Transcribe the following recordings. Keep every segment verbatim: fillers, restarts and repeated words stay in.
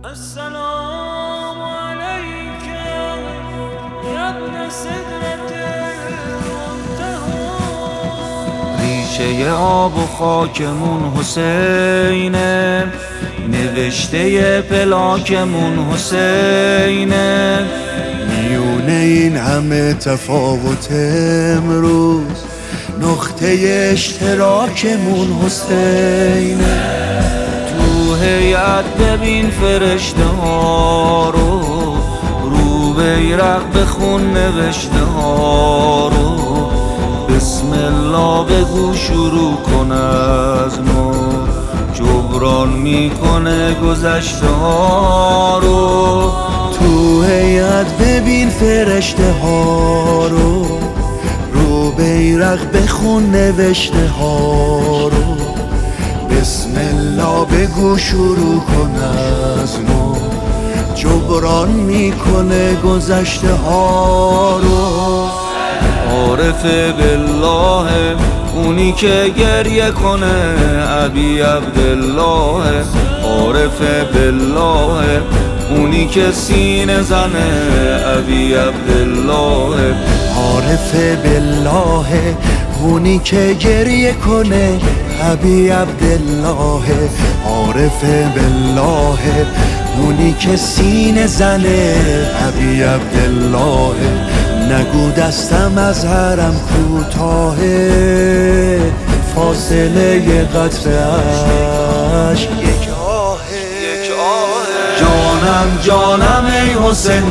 السلام عليك يا ابن سدرة المنتهى. ریشه آب و خاکمون حسینه، نوشته پلاکمون حسینه. میونه این همه تفاوت امروز نقطه اشتراکمون حسینه. تو هیئت ببین فرشته ها رو، رو بیرق بخون نوشته ها رو. بسم الله بگو شروع کن از نو، جبران میکنه گذشته ها رو. تو هیئت ببین فرشته ها رو، رو بیرق بخون نوشته ها رو. بسم الله بگو شروع کن از نو، جبران میکنه گذشته ها رو. عارف بالله اونی که گریه کنه ابی عبدالله. عارف بالله اونی که سینه زنه ابی عبدالله. عارف بالله اونی که گریه کنه ابی عبدالله. عارف بالله اونی که سینه زنه ابی عبدالله. نگو دستم از حرم کوتاهه، فاصله قطره اش یک آهه. جانم جانم ای حسین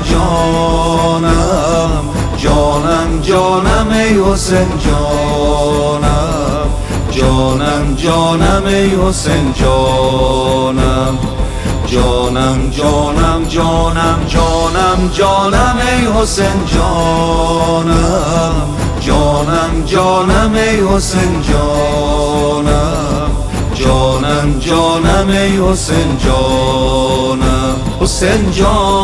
جانم، جانم جانم ای حسین جانم. جانم جانم ای حسین جانم. جانم جانم جانم جانم جانم ای حسین جانم. جانم جانم ای حسین جانم. جانم جانم ای حسین جانم. حسین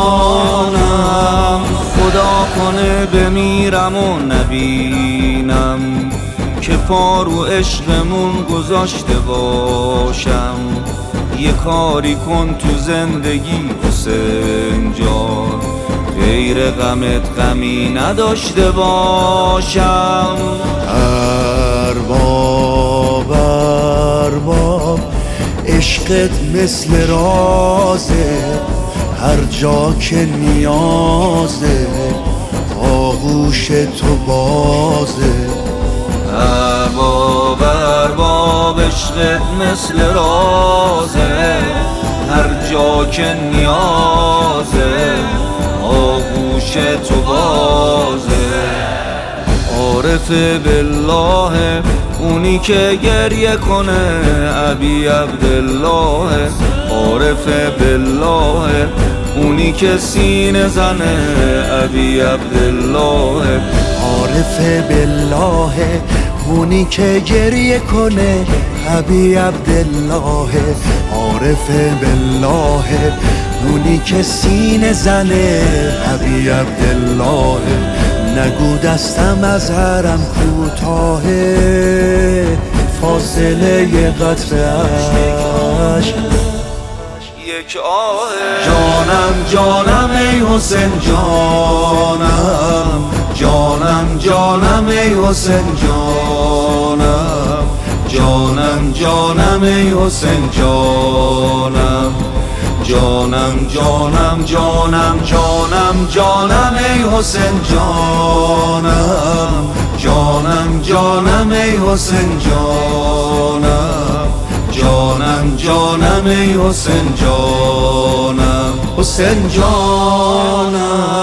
جانم خدا کنه بمیرم و نبینم که پارو عشقمون گذاشته باشم. یه کاری کن تو زندگی حسین جان، غیر غمت غمی نداشته باشم. ارباب ارباب عشقت مثل رازه، هر جا که نیازه آغوش تو بازه. ارباب ارباب عشقت مثل رازه، هر جا که نیازه آغوش تو بازه. عارف بالله اونی که گریه کنه ابی عبدالله. عارف بالله اونی که سینه زنه ابی عبدالله. عارف بالله اونی که گریه کنه ابی عبدالله. عارف بالله اونی که سینه زنه ابی عبدالله. نگو دستم از حرم کوتاهه، فاصله قطره اش یک آهه. جانم جانم ای حسین جانم. جانم جانم ای حسین جانم. جانم جانم ای حسین جانم. جانم جانم جانم جانم جانم ای حسین جانم. جانم جانم ای حسین جانم. جانم جانم ای حسین جانم. حسین جانم